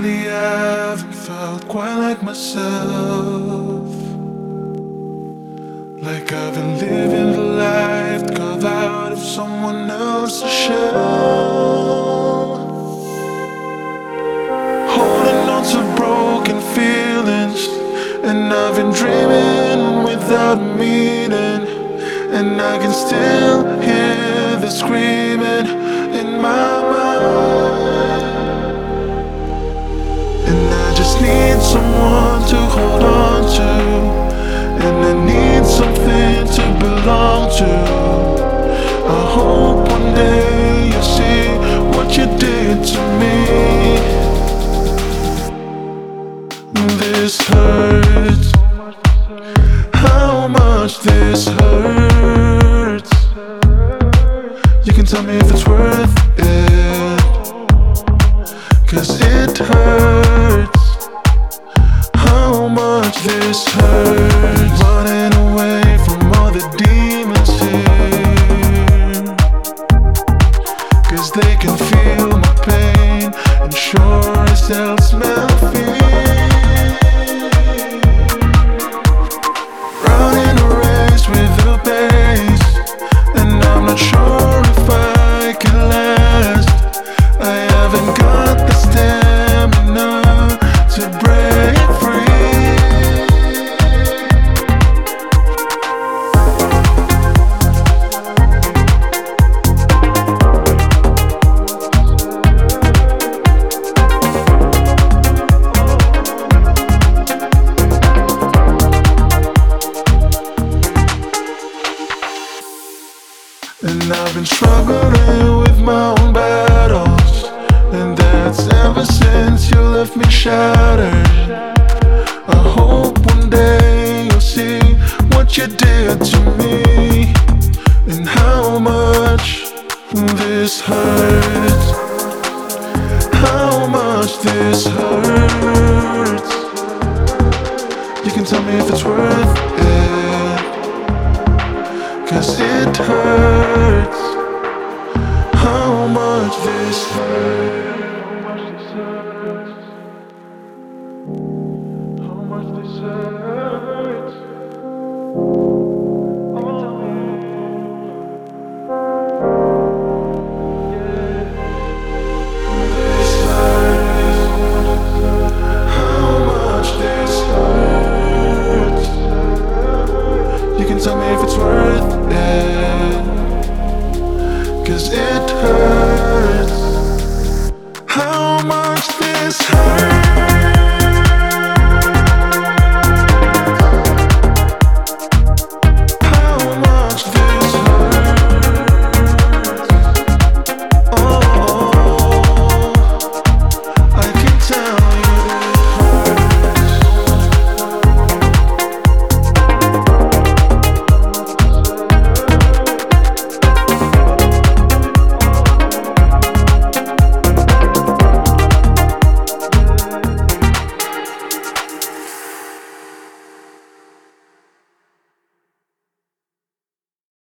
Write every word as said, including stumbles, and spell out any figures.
lately I haven't felt quite like myself. Like I've been living the life carved out of someone else's shell, holding on to broken feelings. And I've been dreaming without meaning, and I can still hear the screaming in my mind. And I just need someone to hold on to, and I need something to belong to. I hope one day you'll see what you did to me. This hurts, how much this hurts. You can tell me if it's worth it, 'cause it hurts. How much this hurts. Running away from all the demons here, 'cause they can feel my pain, and sure as hell smell fear. Running a race with the pace, and I'm not sure if I can last. I haven't got the stamina to break free. And I've been struggling with my own battles, and that's ever since you left me shattered. I hope one day you'll see what you did to me, and how much this hurts. How much this hurts. You can tell me if it's worth it, 'cause it hurts. How much this hurts.